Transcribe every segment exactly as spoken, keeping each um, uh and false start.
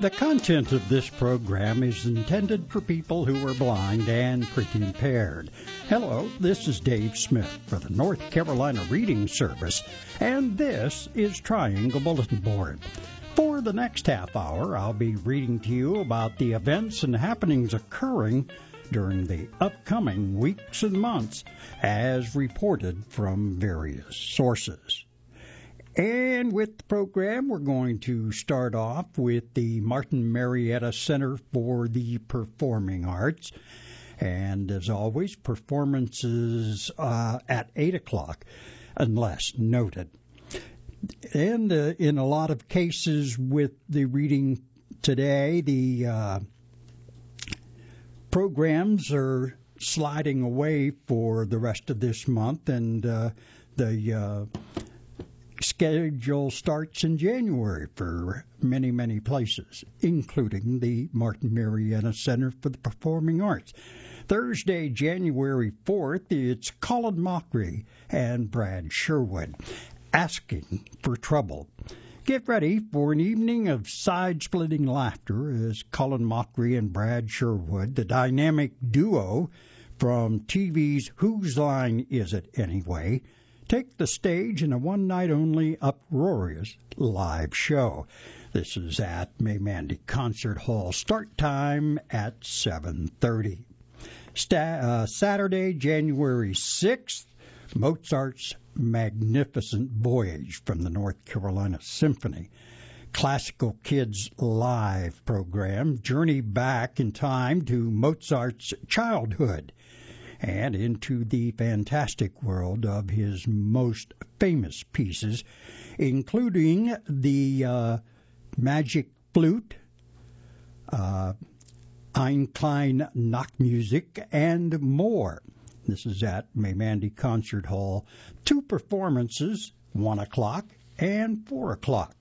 The content of this program is intended for people who are blind and print impaired. Hello, this is Dave Smith for the North Carolina Reading Service, and this is Triangle Bulletin Board. For the next half hour, I'll be reading to you about the events and happenings occurring during the upcoming weeks and months, as reported from various sources. And with the program, we're going to start off with the Martin Marietta Center for the Performing Arts. And as always, performances uh, at eight o'clock, unless noted. And uh, in a lot of cases with the reading today, the uh, programs are sliding away for the rest of this month, and uh, the uh, schedule starts in January for many, many places, including the Martin Marietta Center for the Performing Arts. Thursday, January fourth, it's Colin Mochrie and Brad Sherwood, Asking for Trouble. Get ready for an evening of side-splitting laughter as Colin Mochrie and Brad Sherwood, the dynamic duo from T V's Whose Line Is It Anyway?, take the stage in a one-night-only uproarious live show. This is at Maymandy Concert Hall. Start time at seven thirty. Sta- uh, Saturday, January sixth, Mozart's Magnificent Voyage from the North Carolina Symphony. Classical Kids Live program. Journey back in time to Mozart's childhood and into the fantastic world of his most famous pieces, including the uh, Magic Flute, uh, Ein Klein Nachtmusik, and more. This is at Maymandy Concert Hall. Two performances, one o'clock and four o'clock.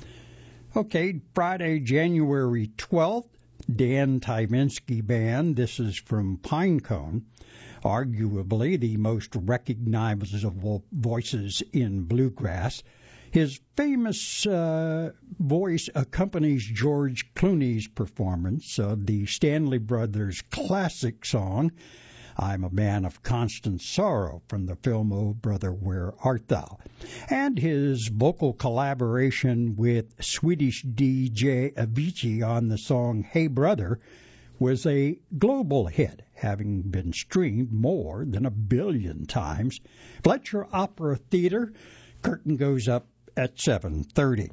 Okay, Friday, January twelfth, Dan Tyminski Band. This is from Pinecone. Arguably the most recognizable voices in bluegrass. His famous uh, voice accompanies George Clooney's performance of the Stanley Brothers' classic song, I'm a Man of Constant Sorrow, from the film Oh Brother, Where Art Thou? And his vocal collaboration with Swedish D J Avicii on the song Hey Brother was a global hit, having been streamed more than a billion times. Fletcher Opera Theater, curtain goes up at seven thirty.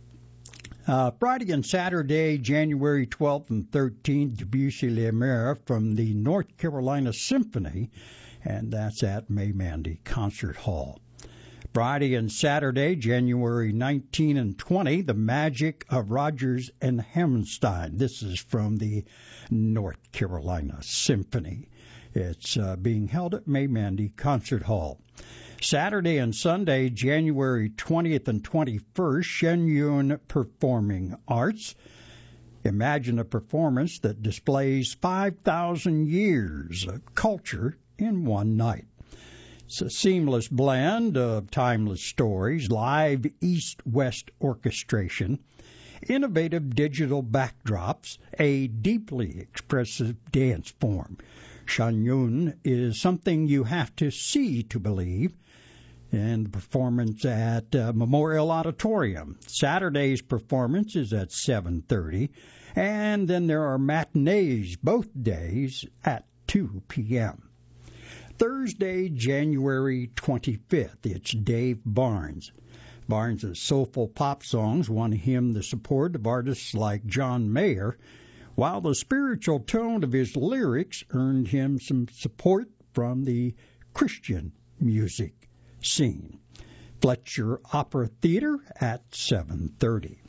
Uh, Friday and Saturday, January twelfth and thirteenth, Debussy-Les Mers from the North Carolina Symphony, and that's at Maymandy Concert Hall. Friday and Saturday, January nineteenth and twentieth, The Magic of Rodgers and Hammerstein. This is from the North Carolina Symphony. It's uh, being held at Maymandy Concert Hall. Saturday and Sunday, January twentieth and twenty-first, Shenyun Performing Arts. Imagine a performance that displays five thousand years of culture in one night. It's a seamless blend of timeless stories, live East-West orchestration, innovative digital backdrops, a deeply expressive dance form. Shenyun is something you have to see to believe. And the performance at uh, Memorial Auditorium. Saturday's performance is at seven thirty, and then there are matinees both days at two p.m. Thursday, January twenty-fifth, it's Dave Barnes. Barnes' soulful pop songs won him the support of artists like John Mayer, while the spiritual tone of his lyrics earned him some support from the Christian music scene. Fletcher Opera Theater at seven thirty.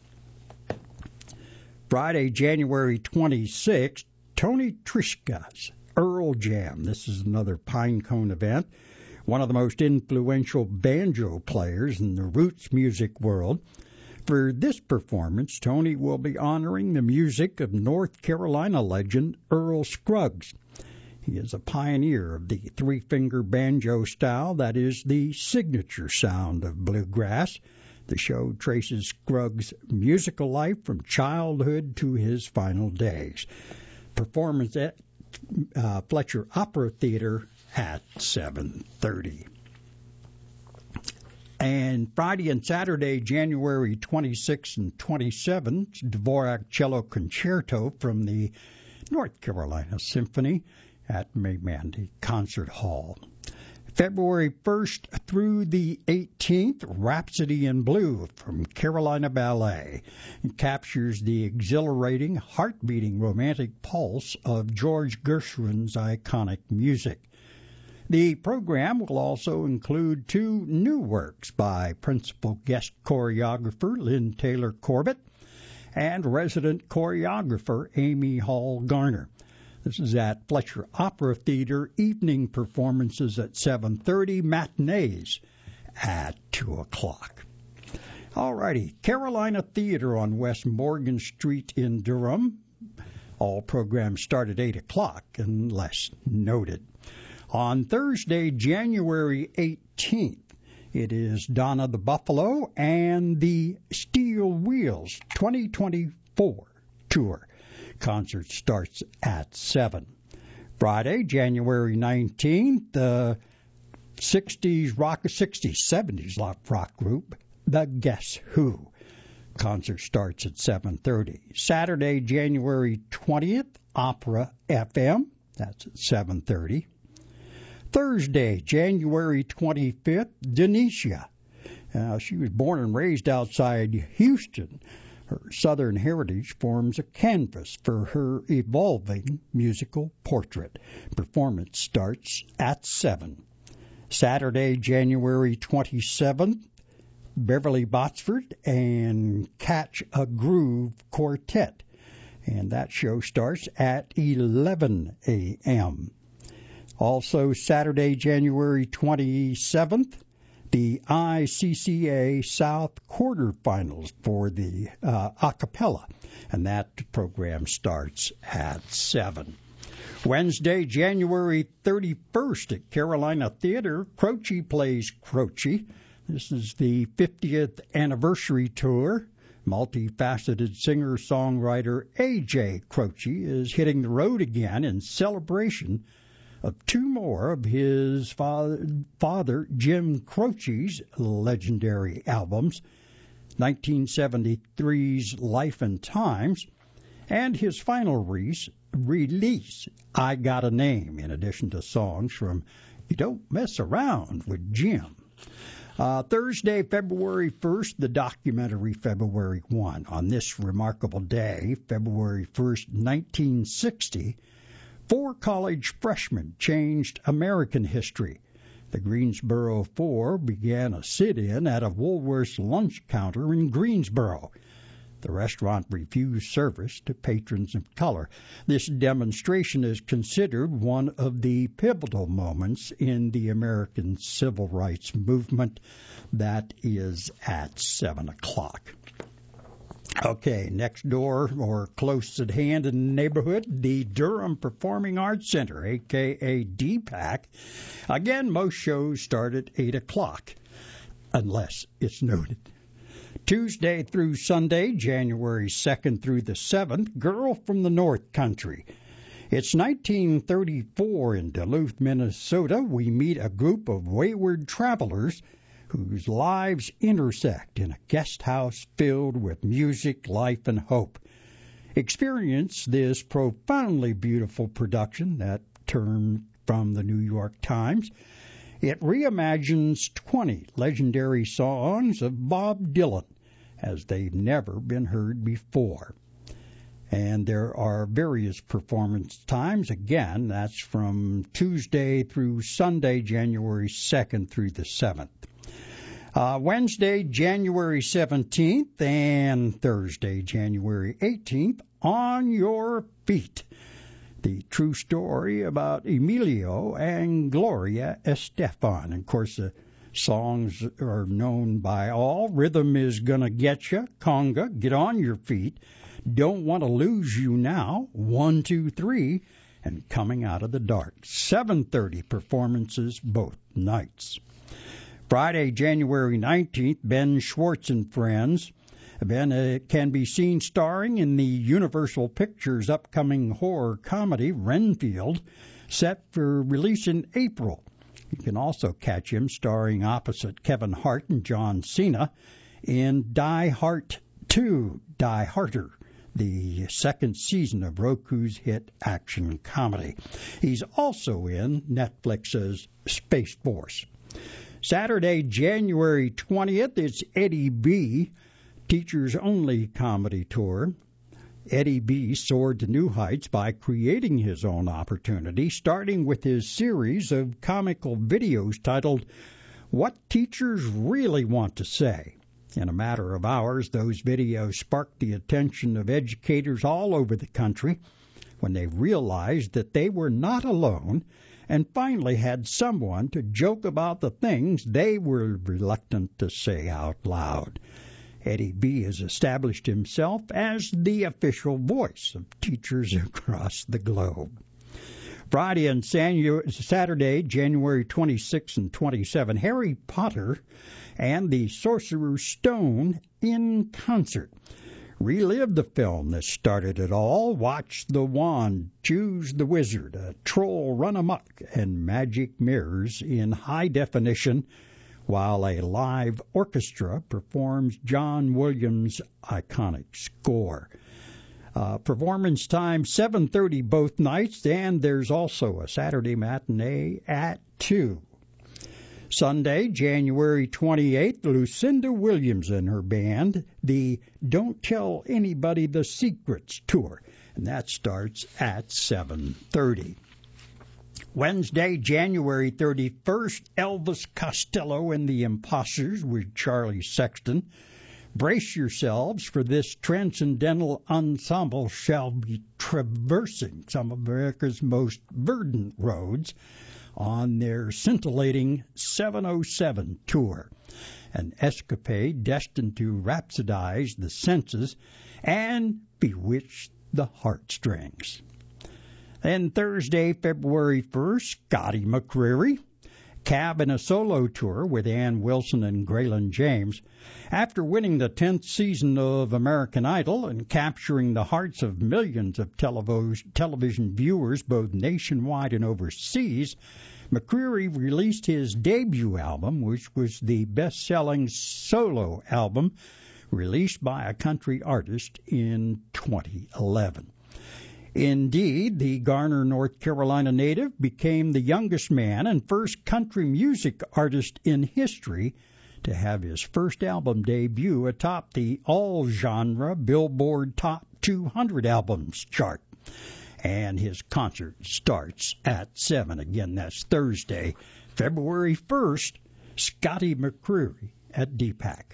Friday, January twenty-sixth, Tony Trischka's Earl Jam. This is another Pinecone event. One of the most influential banjo players in the roots music world. For this performance, Tony will be honoring the music of North Carolina legend Earl Scruggs. He is a pioneer of the three-finger banjo style that is the signature sound of bluegrass. The show traces Scruggs' musical life from childhood to his final days. Performance at uh, Fletcher Opera Theater at seven thirty. And Friday and Saturday, January twenty-sixth and twenty-seventh, Dvorak Cello Concerto from the North Carolina Symphony at Maymandy Concert Hall. February first through the eighteenth, Rhapsody in Blue from Carolina Ballet. It captures the exhilarating, heart-beating romantic pulse of George Gershwin's iconic music. The program will also include two new works by principal guest choreographer Lynn Taylor Corbett and resident choreographer Amy Hall Garner. This is at Fletcher Opera Theater, evening performances at seven thirty, matinees at two o'clock. All righty, Carolina Theater on West Morgan Street in Durham. All programs start at eight o'clock unless noted. On Thursday, January eighteenth, it is Donna the Buffalo and the Steel Wheels twenty twenty-four tour. Concert starts at seven. Friday, January nineteenth, the sixties rock, sixties, seventies rock group, The Guess Who. Concert starts at seven thirty. Saturday, January twentieth, Opera F M. That's at seven thirty. Thursday, January twenty-fifth, Denisha. Uh, she was born and raised outside Houston. Her Southern heritage forms a canvas for her evolving musical portrait. Performance starts at seven. Saturday, January twenty-seventh, Beverly Botsford and Catch a Groove Quartet. And that show starts at eleven a.m. Also, Saturday, January twenty-seventh, the I C C A South quarterfinals for the uh, a cappella, and that program starts at seven. Wednesday, January thirty-first, at Carolina Theater, Croce plays Croce. This is the fiftieth anniversary tour. Multifaceted singer-songwriter A J Croce is hitting the road again in celebration of two more of his father, father Jim Croce's legendary albums, nineteen seventy-three's Life and Times, and his final re- release, I Got a Name, in addition to songs from You Don't Mess Around with Jim. Uh, Thursday, February first, the documentary February first. On this remarkable day, February first, nineteen sixty, four college freshmen changed American history. The Greensboro Four began a sit-in at a Woolworth's lunch counter in Greensboro. The restaurant refused service to patrons of color. This demonstration is considered one of the pivotal moments in the American civil rights movement. That is at seven o'clock. Okay, next door or close at hand in the neighborhood, the Durham Performing Arts Center, a k a. D PAC. Again, most shows start at eight o'clock, unless it's noted. Tuesday through Sunday, January second through the seventh, Girl from the North Country. It's nineteen thirty-four in Duluth, Minnesota. We meet a group of wayward travelers whose lives intersect in a guest house filled with music, life, and hope. Experience this profoundly beautiful production, that term from the New York Times. It reimagines twenty legendary songs of Bob Dylan as they've never been heard before. And there are various performance times. Again, that's from Tuesday through Sunday, January second through the seventh. Uh, Wednesday, January seventeenth, and Thursday, January eighteenth, On Your Feet. The true story about Emilio and Gloria Estefan. Of course, the songs are known by all. Rhythm is Gonna Get Ya, Conga, Get On Your Feet, Don't Want to Lose You Now, One, Two, Three, and Coming Out of the Dark. seven thirty performances both nights. Friday, January nineteenth, Ben Schwartz and Friends. Ben uh, can be seen starring in the Universal Pictures upcoming horror comedy Renfield, set for release in April. You can also catch him starring opposite Kevin Hart and John Cena in Die Hard two, Die Harder, the second season of Roku's hit action comedy. He's also in Netflix's Space Force. Saturday, January twentieth, it's Eddie B., Teachers Only Comedy Tour. Eddie B. soared to new heights by creating his own opportunity, starting with his series of comical videos titled What Teachers Really Want to Say. In a matter of hours, those videos sparked the attention of educators all over the country when they realized that they were not alone and finally had someone to joke about the things they were reluctant to say out loud. Eddie B. has established himself as the official voice of teachers across the globe. Friday and Saturday, January twenty-sixth and twenty-seventh, Harry Potter and the Sorcerer's Stone in concert. Relive the film that started it all. Watch The Wand, Choose the Wizard, a troll run amok, and magic mirrors in high definition, while a live orchestra performs John Williams' iconic score. Uh, performance time, seven thirty both nights, and there's also a Saturday matinee at two. Sunday, January twenty-eighth, Lucinda Williams and her band, the Don't Tell Anybody the Secrets tour, and that starts at seven thirty. Wednesday, January thirty-first, Elvis Costello and the Imposters with Charlie Sexton. Brace yourselves, for this transcendental ensemble shall be traversing some of America's most verdant roads on their scintillating seven oh seven tour, an escapade destined to rhapsodize the senses and bewitch the heartstrings. Then Thursday, February first, Scotty McCreery, cab in a solo tour with Ann Wilson and Graylin James. After winning the tenth season of American Idol and capturing the hearts of millions of televo- television viewers both nationwide and overseas, McCreery released his debut album, which was the best-selling solo album released by a country artist in twenty eleven. Indeed, the Garner, North Carolina native became the youngest man and first country music artist in history to have his first album debut atop the all-genre Billboard Top two hundred Albums chart. And his concert starts at seven. Again, that's Thursday, February first, Scotty McCreery at D PAC.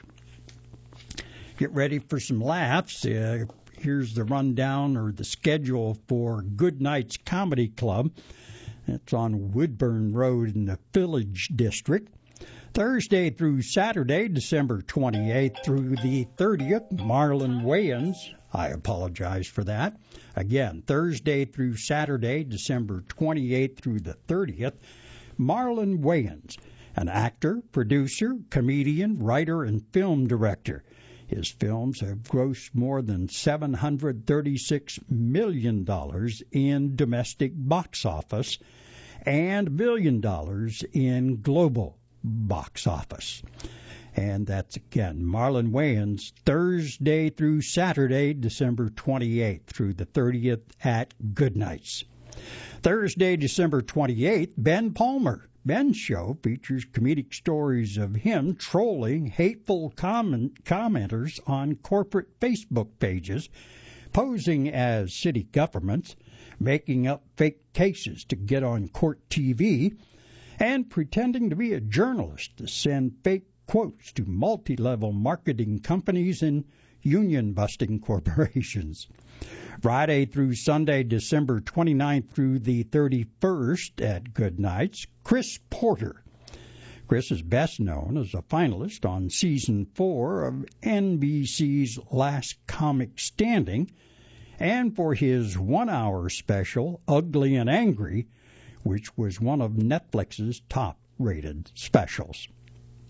Get ready for some laughs. Uh, Here's the rundown or the schedule for Good Nights Comedy Club. It's on Woodburn Road in the Village District. Thursday through Saturday, December twenty-eighth through the thirtieth, Marlon Wayans. I apologize for that. Again, Thursday through Saturday, December twenty-eighth through the thirtieth, Marlon Wayans, an actor, producer, comedian, writer, and film director. His films have grossed more than seven hundred thirty-six million dollars in domestic box office and a billion dollars in global box office. And that's, again, Marlon Wayans, Thursday through Saturday, December twenty-eighth through the thirtieth at Good Nights. Thursday, December twenty-eighth, Ben Palmer. Ben's show features comedic stories of him trolling hateful comment, commenters on corporate Facebook pages, posing as city governments, making up fake cases to get on court T V, and pretending to be a journalist to send fake quotes to multi-level marketing companies and union-busting corporations. Friday through Sunday, December twenty-ninth through the thirty-first at Good Nights, Chris Porter. Chris is best known as a finalist on Season four of N B C's Last Comic Standing and for his one-hour special, Ugly and Angry, which was one of Netflix's top-rated specials.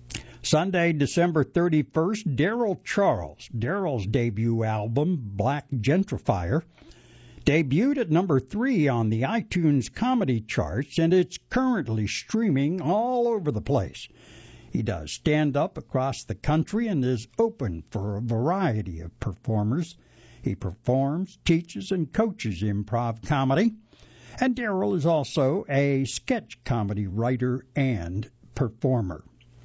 Sunday, December thirty-first, Daryl Charles. Daryl's debut album, Black Gentrifier, debuted at number three on the iTunes comedy charts, and it's currently streaming all over the place. He does stand-up across the country and is open for a variety of performers. He performs, teaches, and coaches improv comedy. And Daryl is also a sketch comedy writer and performer.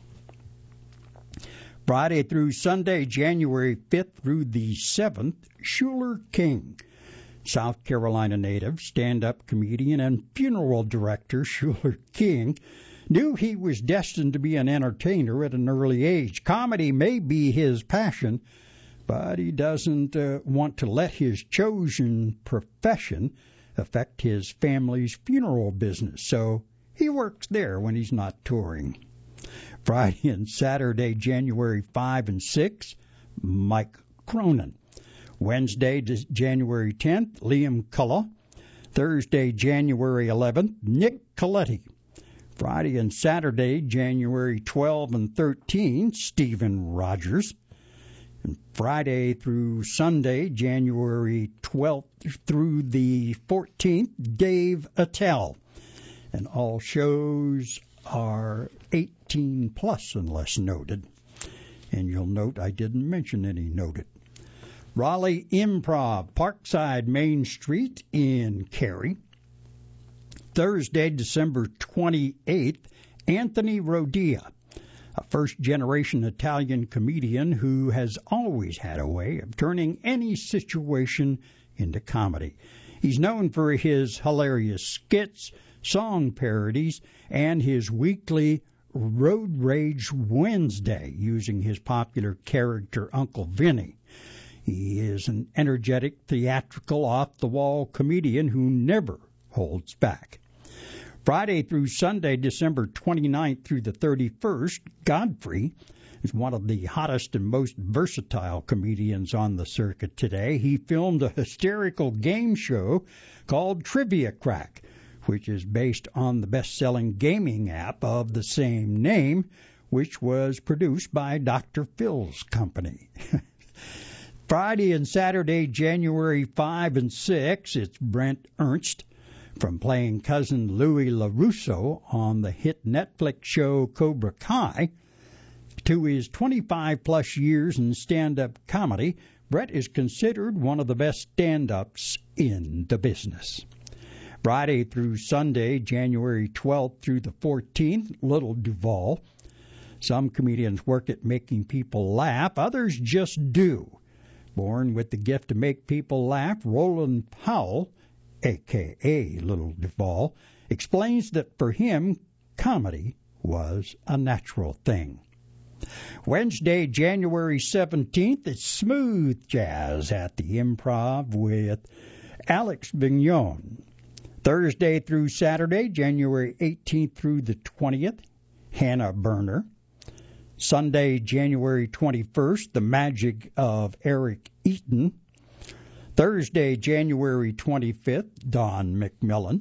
Friday through Sunday, January fifth through the seventh, Schuler King. South Carolina native, stand-up comedian, and funeral director Schuler King knew he was destined to be an entertainer at an early age. Comedy may be his passion, but he doesn't uh, want to let his chosen profession affect his family's funeral business, so he works there when he's not touring. Friday and Saturday, January fifth and sixth, Mike Cronin. Wednesday, January tenth, Liam Cullah. Thursday, January eleventh, Nick Coletti. Friday and Saturday, January twelfth and thirteenth, Stephen Rogers. And Friday through Sunday, January twelfth through the fourteenth, Dave Attell. And all shows are eighteen plus unless noted. And you'll note I didn't mention any noted. Raleigh Improv, Parkside Main Street in Cary. Thursday, December twenty-eighth, Anthony Rodia, a first-generation Italian comedian who has always had a way of turning any situation into comedy. He's known for his hilarious skits, song parodies, and his weekly Road Rage Wednesday using his popular character Uncle Vinny. He is an energetic, theatrical, off-the-wall comedian who never holds back. Friday through Sunday, December twenty-ninth through the thirty-first, Godfrey is one of the hottest and most versatile comedians on the circuit today. He filmed a hysterical game show called Trivia Crack, which is based on the best-selling gaming app of the same name, which was produced by Doctor Phil's company. Friday and Saturday, January fifth and sixth, it's Brent Ernst. From playing cousin Louis LaRusso on the hit Netflix show Cobra Kai to his twenty-five plus years in stand-up comedy, Brett is considered one of the best stand-ups in the business. Friday through Sunday, January twelfth through the fourteenth, Little Duval. Some comedians work at making people laugh, others just do. Born with the gift to make people laugh, Roland Powell, a k a. Little Duval, explains that for him, comedy was a natural thing. Wednesday, January seventeenth, it's Smooth Jazz at the Improv with Alex Vignon. Thursday through Saturday, January eighteenth through the twentieth, Hannah Berner. Sunday, January twenty-first, The Magic of Eric Eaton. Thursday, January twenty-fifth, Don McMillan.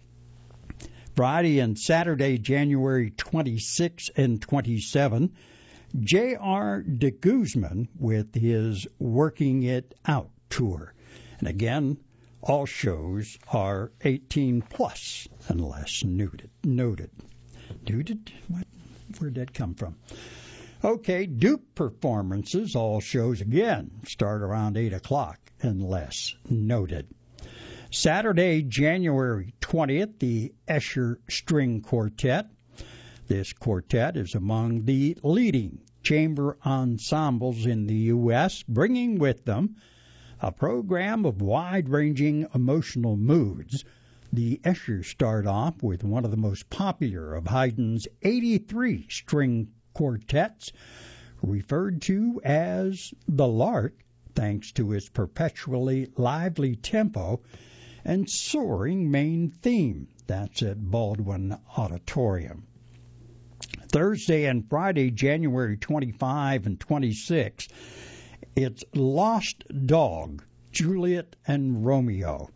Friday and Saturday, January twenty-sixth and twenty-seventh, J R. De Guzman with his Working It Out tour. And again, all shows are eighteen plus unless noted. Noted. Noted? What? Where'd that come from? Okay, Duke performances, all shows again, start around eight o'clock unless noted. Saturday, January twentieth, the Escher String Quartet. This quartet is among the leading chamber ensembles in the U S, bringing with them a program of wide-ranging emotional moods. The Eschers start off with one of the most popular of Haydn's eighty-three string quartets, referred to as the Lark, thanks to its perpetually lively tempo and soaring main theme. That's at Baldwin Auditorium. Thursday and Friday, January twenty-fifth and twenty-sixth, it's Lost Dog, Juliet and Romeo.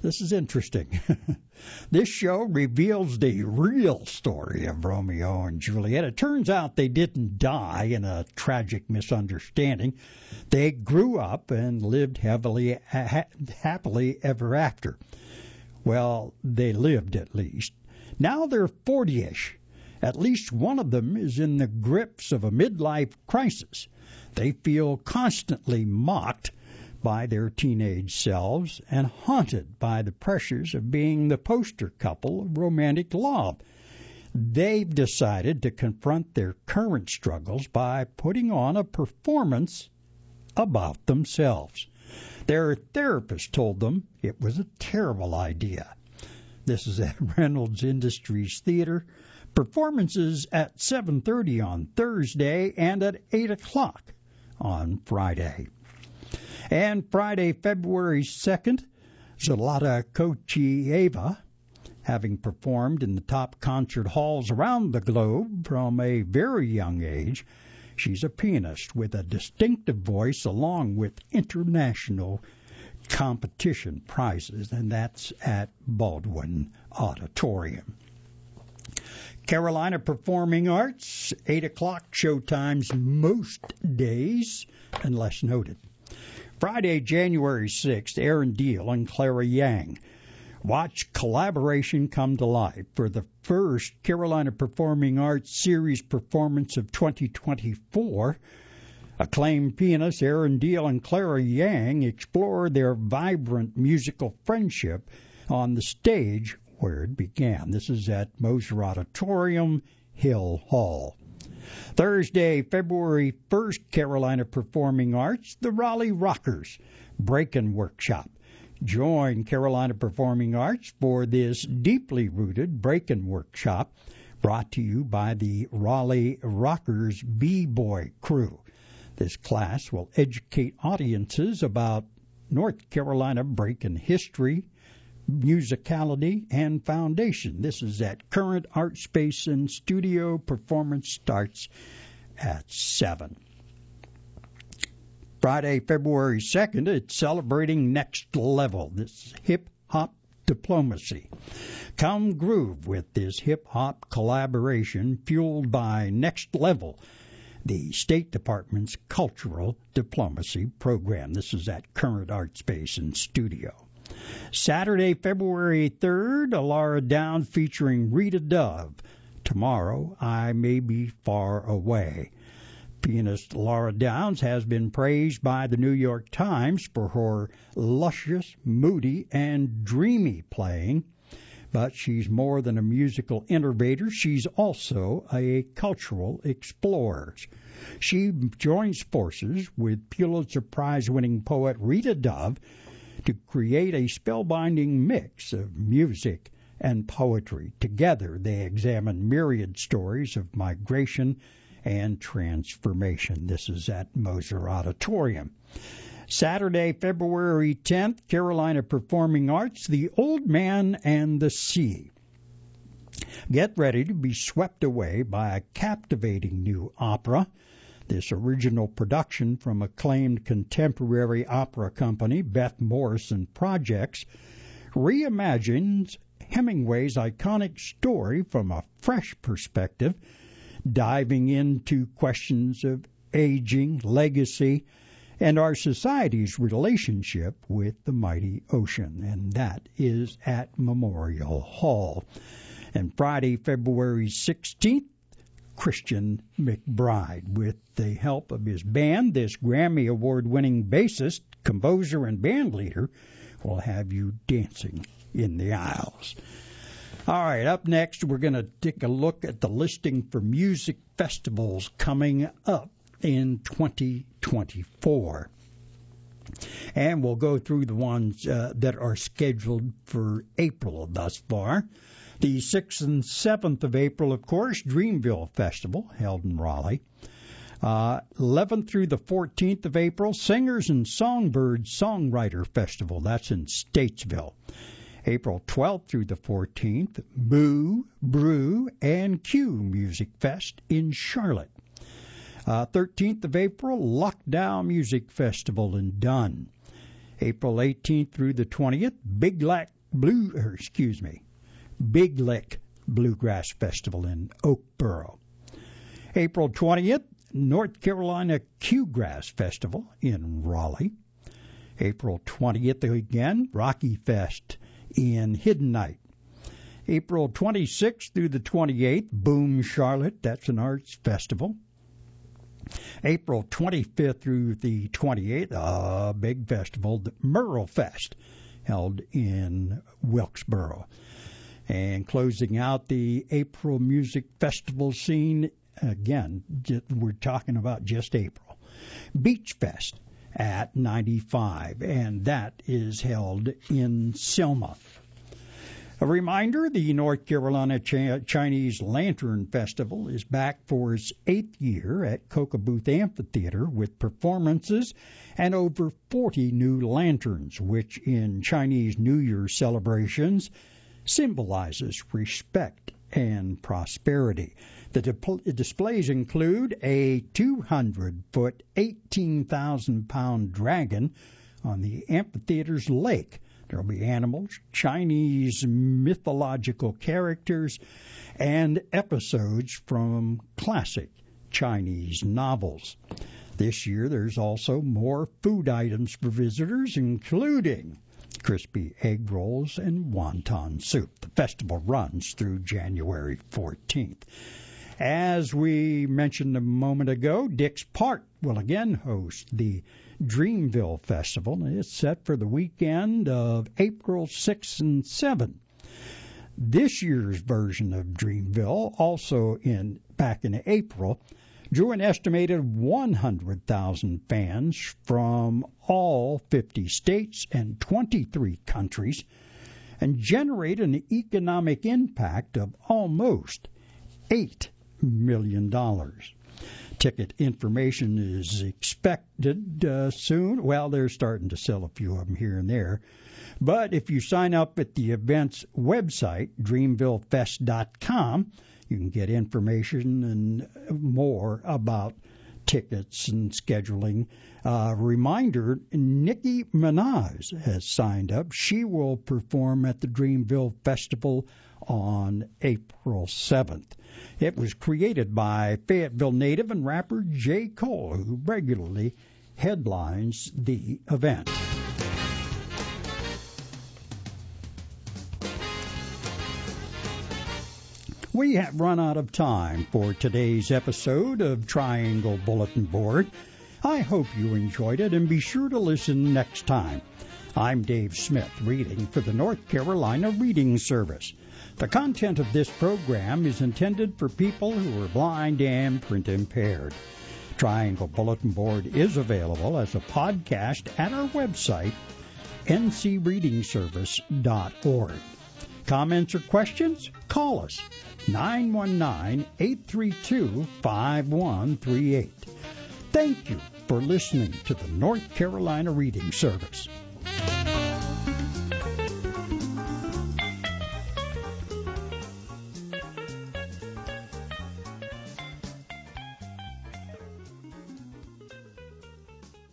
this is interesting. This show reveals the real story of Romeo and Juliet. It turns out they didn't die in a tragic misunderstanding. They grew up and lived heavily, ha- happily ever after. Well, they lived at least. Now they're forty-ish. At least one of them is in the grips of a midlife crisis. They feel constantly mocked by their teenage selves and haunted by the pressures of being the poster couple of romantic love. They've decided to confront their current struggles by putting on a performance about themselves. Their therapist told them it was a terrible idea. This is at Reynolds Industries Theater. Performances at seven thirty on Thursday and at eight o'clock on Friday. And Friday, February second, Zlata Kochieva, having performed in the top concert halls around the globe from a very young age. She's a pianist with a distinctive voice along with international competition prizes, and that's at Baldwin Auditorium. Carolina Performing Arts, eight o'clock showtimes most days, unless noted. Friday, January sixth, Aaron Deal and Clara Yang. Watch collaboration come to life for the first Carolina Performing Arts Series performance of twenty twenty-four. Acclaimed pianists Aaron Deal and Clara Yang explore their vibrant musical friendship on the stage where it began. This is at Moser Auditorium, Hill Hall. Thursday, February first, Carolina Performing Arts, the Raleigh Rockers Breakin' Workshop. Join Carolina Performing Arts for this deeply rooted Breakin' Workshop brought to you by the Raleigh Rockers B-Boy crew. This class will educate audiences about North Carolina breakin' history, musicality, and foundation. This is at Current Art Space and Studio. Performance starts at seven. Friday, February second, it's celebrating Next Level. This is hip-hop diplomacy. Come groove with this hip-hop collaboration fueled by Next Level, the State Department's cultural diplomacy program. This is at Current Art Space and Studio. Saturday, February third, Alara Downs featuring Rita Dove. Tomorrow, I May Be Far Away. Pianist Alara Downs has been praised by the New York Times for her luscious, moody, and dreamy playing. But she's more than a musical innovator. She's also a cultural explorer. She joins forces with Pulitzer Prize-winning poet Rita Dove to create a spellbinding mix of music and poetry. Together, they examine myriad stories of migration and transformation. This is at Moser Auditorium. Saturday, February tenth, Carolina Performing Arts, The Old Man and the Sea. Get ready to be swept away by a captivating new opera. This original production from acclaimed contemporary opera company Beth Morrison Projects reimagines Hemingway's iconic story from a fresh perspective, diving into questions of aging, legacy, and our society's relationship with the mighty ocean, and that is at Memorial Hall. And Friday, February sixteenth, Christian McBride, with the help of his band, this Grammy Award-winning bassist, composer, and band leader, will have you dancing in the aisles. All right, up next, we're going to take a look at the listing for music festivals coming up in twenty twenty-four. And we'll go through the ones uh, that are scheduled for April thus far. The sixth and seventh of April, of course, Dreamville Festival, held in Raleigh. Uh, eleventh through the fourteenth of April, Singers and Songbirds Songwriter Festival. That's in Statesville. April twelfth through the fourteenth, Boo, Brew, and Q Music Fest in Charlotte. Uh, thirteenth of April, Lockdown Music Festival in Dunn. April eighteenth through the twentieth, Big Lac Blue, or excuse me, Big Lick Bluegrass Festival in Oakboro. April twentieth, North Carolina Q-Grass Festival in Raleigh. April twentieth again, Rocky Fest in Hidden Night. April twenty-sixth through the twenty-eighth, Boom Charlotte, that's an arts festival. April twenty-fifth through the twenty-eighth, a big festival, the Merle Fest, held in Wilkesboro. And closing out the April music festival scene, again, we're talking about just April, Beach Fest at ninety-five, and that is held in Selma. A reminder, the North Carolina Ch- Chinese Lantern Festival is back for its eighth year at Coca-Booth Amphitheater with performances and over forty new lanterns, which in Chinese New Year celebrations symbolizes respect and prosperity. The di- displays include a two hundred foot, eighteen thousand pound dragon on the amphitheater's lake. There will be animals, Chinese mythological characters, and episodes from classic Chinese novels. This year, there's also more food items for visitors, including crispy egg rolls and wonton soup. The festival runs through January fourteenth. As we mentioned a moment ago, Dix Park will again host the Dreamville Festival. It's set for the weekend of April sixth and seventh. This year's version of Dreamville, also in back in April, drew an estimated one hundred thousand fans from all fifty states and twenty-three countries and generated an economic impact of almost eight million dollars. Ticket information is expected uh, soon. Well, they're starting to sell a few of them here and there. But if you sign up at the event's website, dreamville fest dot com, you can get information and more about tickets and scheduling. Uh, reminder, Nicki Minaj has signed up. She will perform at the Dreamville Festival on April seventh. It was created by Fayetteville native and rapper J. Cole, who regularly headlines the event. We have run out of time for today's episode of Triangle Bulletin Board. I hope you enjoyed it, and be sure to listen next time. I'm Dave Smith, reading for the North Carolina Reading Service. The content of this program is intended for people who are blind and print impaired. Triangle Bulletin Board is available as a podcast at our website, n c reading service dot org. Comments or questions? Call us, nine one nine, eight three two, five one three eight. Thank you for listening to the North Carolina Reading Service.